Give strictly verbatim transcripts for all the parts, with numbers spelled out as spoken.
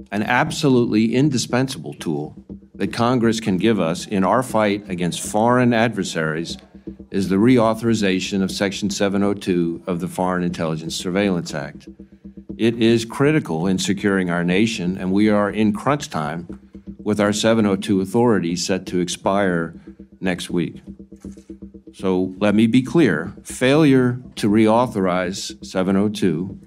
An absolutely indispensable tool that Congress can give us in our fight against foreign adversaries is the reauthorization of Section seven oh two of the Foreign Intelligence Surveillance Act. It is critical in securing our nation, and we are in crunch time with our seven oh two authority set to expire next week. So let me be clear, failure to reauthorize seven oh two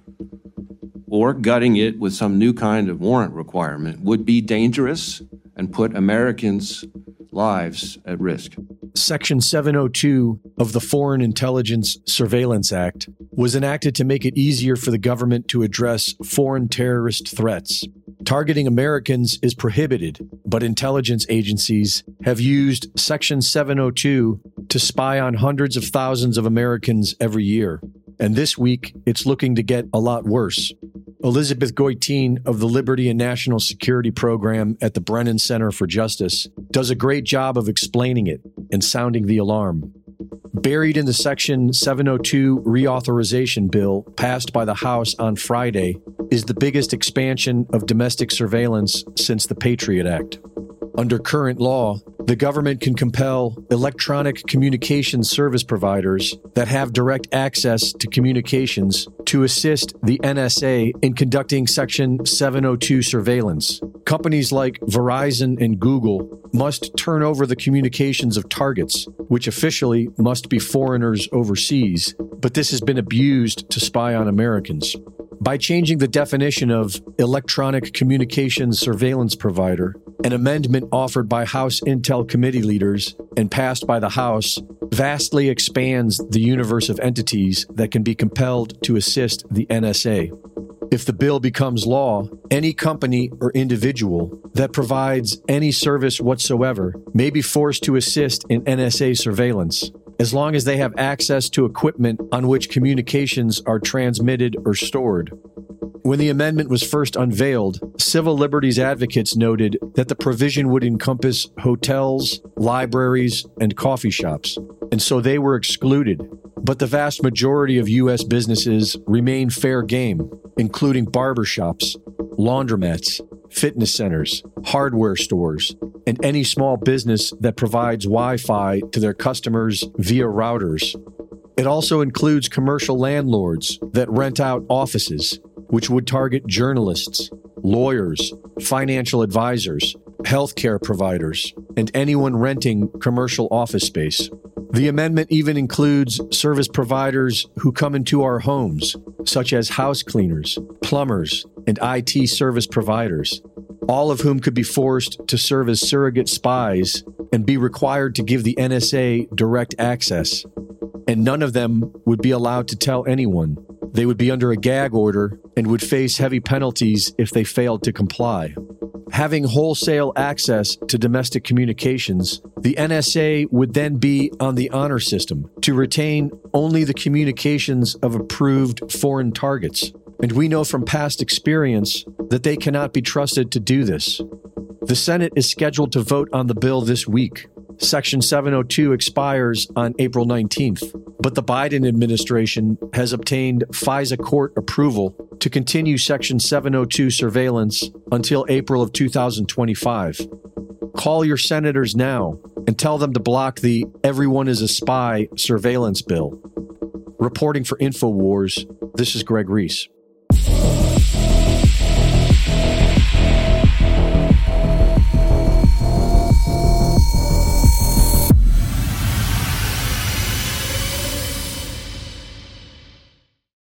or gutting it with some new kind of warrant requirement would be dangerous and put Americans' lives at risk. Section seven oh two of the Foreign Intelligence Surveillance Act was enacted to make it easier for the government to address foreign terrorist threats. Targeting Americans is prohibited, but intelligence agencies have used Section seven oh two to spy on hundreds of thousands of Americans every year. And this week, it's looking to get a lot worse. Elizabeth Goitein of the Liberty and National Security Program at the Brennan Center for Justice does a great job of explaining it and sounding the alarm. Buried in the Section seven oh two reauthorization bill passed by the House on Friday is the biggest expansion of domestic surveillance since the Patriot Act. Under current law, the government can compel electronic communications service providers that have direct access to communications to assist the N S A in conducting Section seven oh two surveillance. Companies like Verizon and Google must turn over the communications of targets, which officially must be foreigners overseas, but this has been abused to spy on Americans. By changing the definition of electronic communications surveillance provider, an amendment offered by House Intel Committee leaders and passed by the House vastly expands the universe of entities that can be compelled to assist the N S A. If the bill becomes law, any company or individual that provides any service whatsoever may be forced to assist in N S A surveillance, as long as they have access to equipment on which communications are transmitted or stored. When the amendment was first unveiled, civil liberties advocates noted that the provision would encompass hotels, libraries, and coffee shops, and so they were excluded. But the vast majority of U S businesses remain fair game, including barbershops, laundromats, fitness centers, hardware stores, and any small business that provides Wi-Fi to their customers via routers. It also includes commercial landlords that rent out offices, which would target journalists, lawyers, financial advisors, healthcare providers, and anyone renting commercial office space. The amendment even includes service providers who come into our homes, such as house cleaners, plumbers, and I T service providers, all of whom could be forced to serve as surrogate spies and be required to give the N S A direct access. And none of them would be allowed to tell anyone. They would be under a gag order and would face heavy penalties if they failed to comply. Having wholesale access to domestic communications, the N S A would then be on the honor system to retain only the communications of approved foreign targets. And we know from past experience that they cannot be trusted to do this. The Senate is scheduled to vote on the bill this week. Section seven oh two expires on April nineteenth, but the Biden administration has obtained FISA court approval to continue Section seven oh two surveillance until April of two thousand twenty-five. Call your senators now and tell them to block the Everyone is a Spy surveillance bill. Reporting for InfoWars, this is Greg Reese.